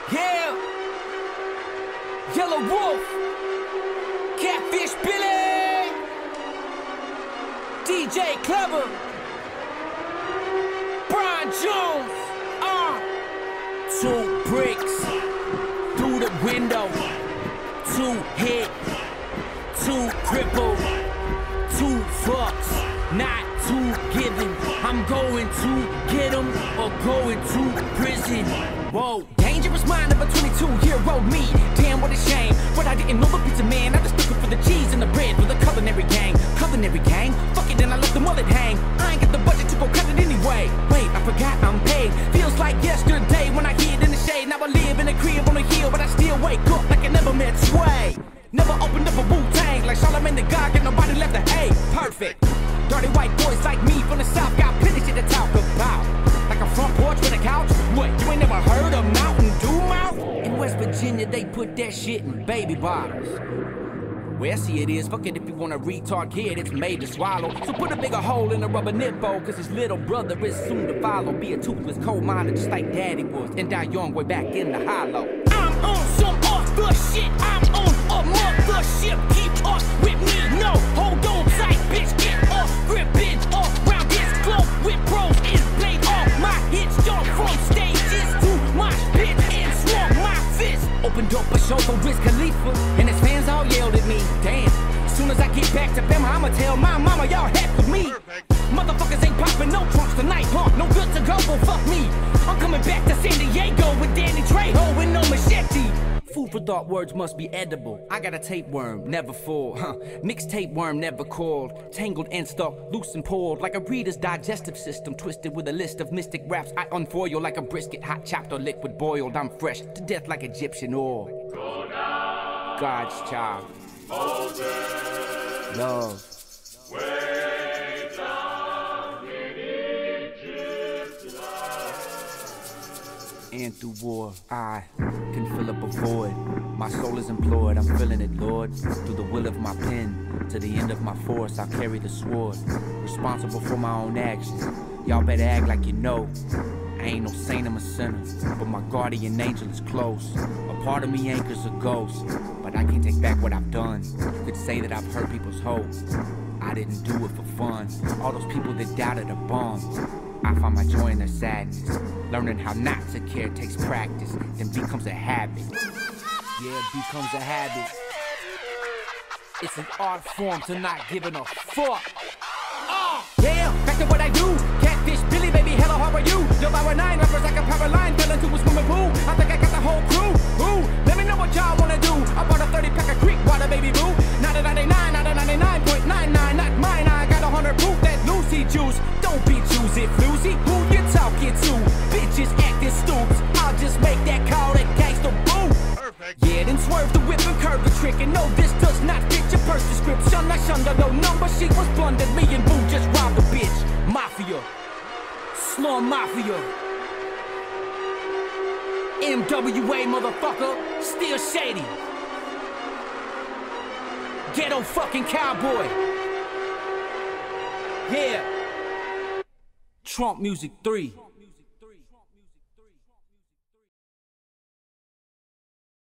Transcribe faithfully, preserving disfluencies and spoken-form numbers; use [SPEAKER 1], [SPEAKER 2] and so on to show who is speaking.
[SPEAKER 1] Yeah, Yellow Wolf, Catfish Billy, D J Clever, Brian Jones, uh, two bricks through the window, two hit, two crippled, two fucks, not two given. I'm going to get 'em or going to prison. Whoa, dangerous mind of a twenty-two-year-old me. Damn, what a shame. But I didn't know the pizza man. I was looking for the cheese and the bread for the culinary gang. Culinary gang? Fuck it, then I let the mullet hang. I ain't got the budget to go cut it anyway. Wait, I forgot I'm paid. Feels like yesterday when I hid in the shade. Now I live in a crib on a hill, but I still wake up like I never met Sway. Never opened up a Wu-Tang like Charlamagne the God, get nobody left a hate. Perfect. Dirty white boys like me from the South got plenty shit to talk about. Like a front porch with a couch. What, you ain't never heard of Mountain Dew Mouth? In West Virginia, they put that shit in baby bottles. Well, see it is, fuck it if you want a retard kid, it's made to swallow. So put a bigger hole in a rubber nipple, cause his little brother is soon to follow. Be a toothless coal miner just like daddy was, and die young way back in the hollow. I'm on some off the shit, I'm on a mothership. Keep up with me, no, hold on tight, bitch, get off, grip bitch, off round this globe with bros is blade off. My hits jump from stages to my pit and swung my fist. Opened up a show for Wiz Khalifa, and his fans all yelled at me. Damn, as soon as I get back to Bama, I'ma tell my mama y'all heck with me. Perfect. Motherfuckers ain't popping no trunks tonight, huh? No good to go, well fuck me. I'm coming back to San Diego with Danny Trejo and no machete. Food for thought, words must be edible. I got a tapeworm, never full, huh? Mixtape worm, never called. Tangled and stuck, loose and pulled. Like a reader's digestive system, twisted with a list of mystic raps. I unfoil like a brisket, hot chopped or liquid boiled. I'm fresh to death like Egyptian oil. God's child. Love. Way down in Egypt's and through war, I can fill up a void. My soul is implored, I'm feeling it, Lord. Through the will of my pen, to the end of my force, I'll carry the sword. Responsible for my own actions. Y'all better act like you know. I ain't no saint, I'm a sinner, but my guardian angel is close. A part of me anchors a ghost, but I can't take back what I've done. You could say that I've hurt people's hope. I didn't do it for fun. All those people that doubted a bomb. I find my joy in their sadness. Learning how not to care takes practice, then becomes a habit. Yeah, it becomes a habit. It's an art form to not giving a fuck. Oh, yeah, back to what I do. Catfish Billy, baby, hello, how are you? Yo, Power nine, rappers like a power line, fell into a swimming pool. I think I got the whole crew. Ooh, let me know what y'all wanna do. I bought a thirty pack of Creek water, baby boo. Not a ninety-nine, not a ninety-nine point nine nine, not mine. I got a hundred proof that Lucy juice. Don't be choosy, floozy. Who you talking to? Bitches acting stoops. I'll just make that call that gangsta boo. Perfect. Yeah, then swerve the whip and curve the trick. And no, this does not fit your first description. I shunned her, no number. She was blundered. Me and boo just robbed a bitch. Mafia. Slum Mafia. M W A, motherfucker. Still shady. Ghetto fucking cowboy. Yeah. Trump Music three.